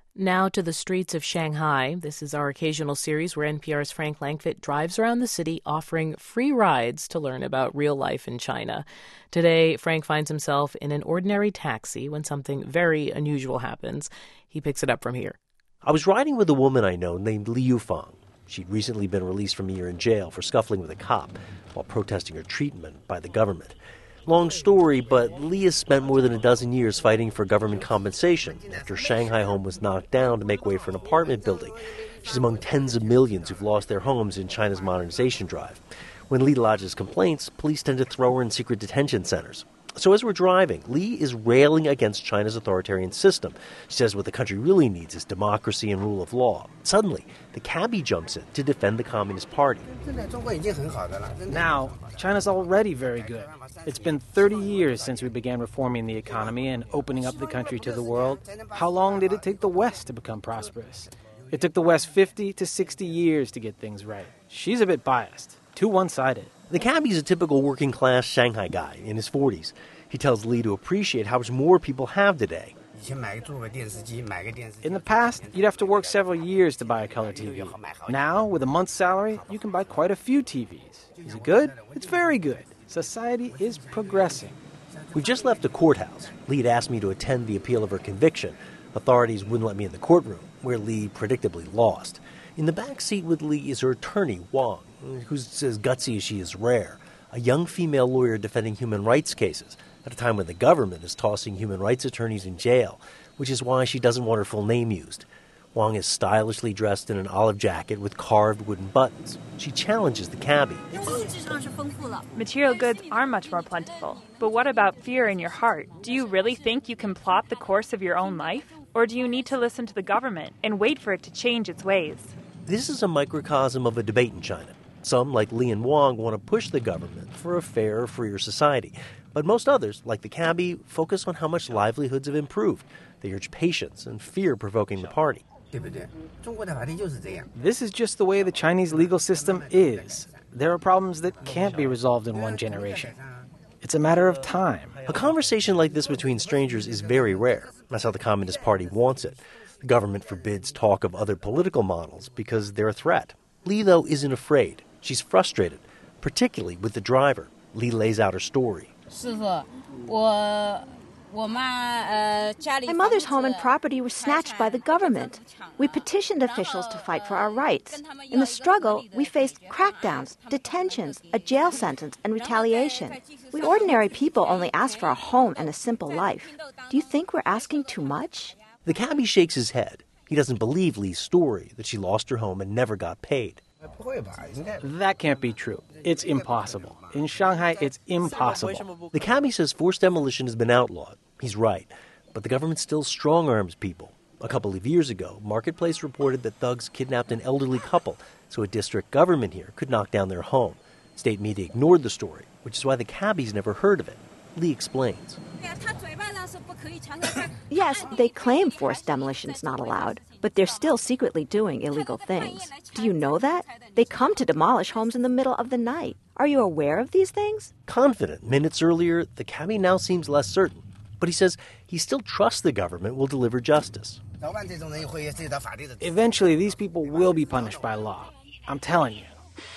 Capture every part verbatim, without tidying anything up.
Now to the streets of Shanghai. This is our occasional series where N P R's Frank Langfitt drives around the city offering free rides to learn about real life in China. Today, Frank finds himself in an ordinary taxi when something very unusual happens. He picks it up from here. I was riding with a woman I know named Li Yufang. She'd recently been released from a year in jail for scuffling with a cop while protesting her treatment by the government. Long story, but Li has spent more than a dozen years fighting for government compensation after her Shanghai home was knocked down to make way for an apartment building. She's among tens of millions who've lost their homes in China's modernization drive. When Li lodges complaints, police tend to throw her in secret detention centers. So as we're driving, Li is railing against China's authoritarian system. She says what the country really needs is democracy and rule of law. Suddenly, the cabbie jumps in to defend the Communist Party. Now, China's already very good. It's been thirty years since we began reforming the economy and opening up the country to the world. How long did it take the West to become prosperous? It took the West fifty to sixty years to get things right. She's a bit biased, too one-sided. The cabbie's a typical working-class Shanghai guy in his forties. He tells Li to appreciate how much more people have today. In the past, you'd have to work several years to buy a color T V. Now, with a month's salary, you can buy quite a few T Vs. Is it good? It's very good. Society is progressing. We've just left the courthouse. Li had asked me to attend the appeal of her conviction. Authorities wouldn't let me in the courtroom, where Li predictably lost. In the back seat with Li is her attorney, Wang, who's as gutsy as she is rare, a young female lawyer defending human rights cases at a time when the government is tossing human rights attorneys in jail, which is why she doesn't want her full name used. Wang is stylishly dressed in an olive jacket with carved wooden buttons. She challenges the cabbie. Material goods are much more plentiful. But what about fear in your heart? Do you really think you can plot the course of your own life? Or do you need to listen to the government and wait for it to change its ways? This is a microcosm of a debate in China. Some, like Li and Wang, want to push the government for a fairer, freer society. But most others, like the cabbie, focus on how much livelihoods have improved. They urge patience and fear-provoking the party. This is just the way the Chinese legal system is. There are problems that can't be resolved in one generation. It's a matter of time. A conversation like this between strangers is very rare. That's how the Communist Party wants it. The government forbids talk of other political models because they're a threat. Li, though, isn't afraid. She's frustrated, particularly with the driver. Li lays out her story. My mother's home and property were snatched by the government. We petitioned officials to fight for our rights. In the struggle, we faced crackdowns, detentions, a jail sentence, and retaliation. We ordinary people only ask for a home and a simple life. Do you think we're asking too much? The cabbie shakes his head. He doesn't believe Li's story that she lost her home and never got paid. That can't be true. It's impossible. In Shanghai, it's impossible. The cabbie says forced demolition has been outlawed. He's right. But the government still strong-arms people. A couple of years ago, Marketplace reported that thugs kidnapped an elderly couple, so a district government here could knock down their home. State media ignored the story, which is why the cabbie's never heard of it. Li explains. Yes, they claim forced demolition's not allowed, but they're still secretly doing illegal things. Do you know that? They come to demolish homes in the middle of the night. Are you aware of these things? Confident minutes earlier, the cabbie now seems less certain. But he says he still trusts the government will deliver justice. Eventually, these people will be punished by law. I'm telling you.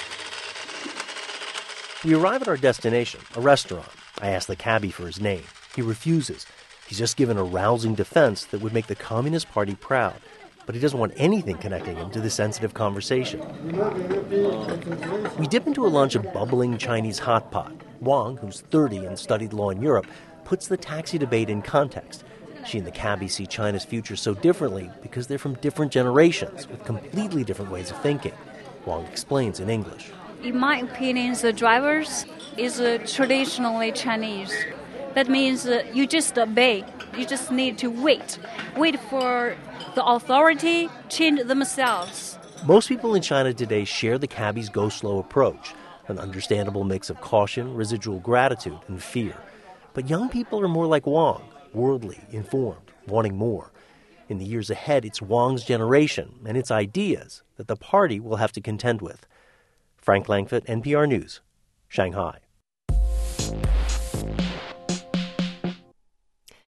We arrive at our destination, a restaurant. I ask the cabbie for his name. He refuses. He's just given a rousing defense that would make the Communist Party proud. But he doesn't want anything connecting him to the sensitive conversation. We dip into a lunch of bubbling Chinese hot pot. Wang, who's thirty and studied law in Europe, puts the taxi debate in context. She and the cabbie see China's future so differently because they're from different generations with completely different ways of thinking. Wang explains in English. In my opinion, the drivers is uh, traditionally Chinese. That means uh, you just obey. You just need to wait. Wait for the authority change themselves. Most people in China today share the cabbie's go-slow approach, an understandable mix of caution, residual gratitude, and fear. But young people are more like Wang, worldly, informed, wanting more. In the years ahead, it's Wang's generation and its ideas that the party will have to contend with. Frank Langfitt, N P R News, Shanghai.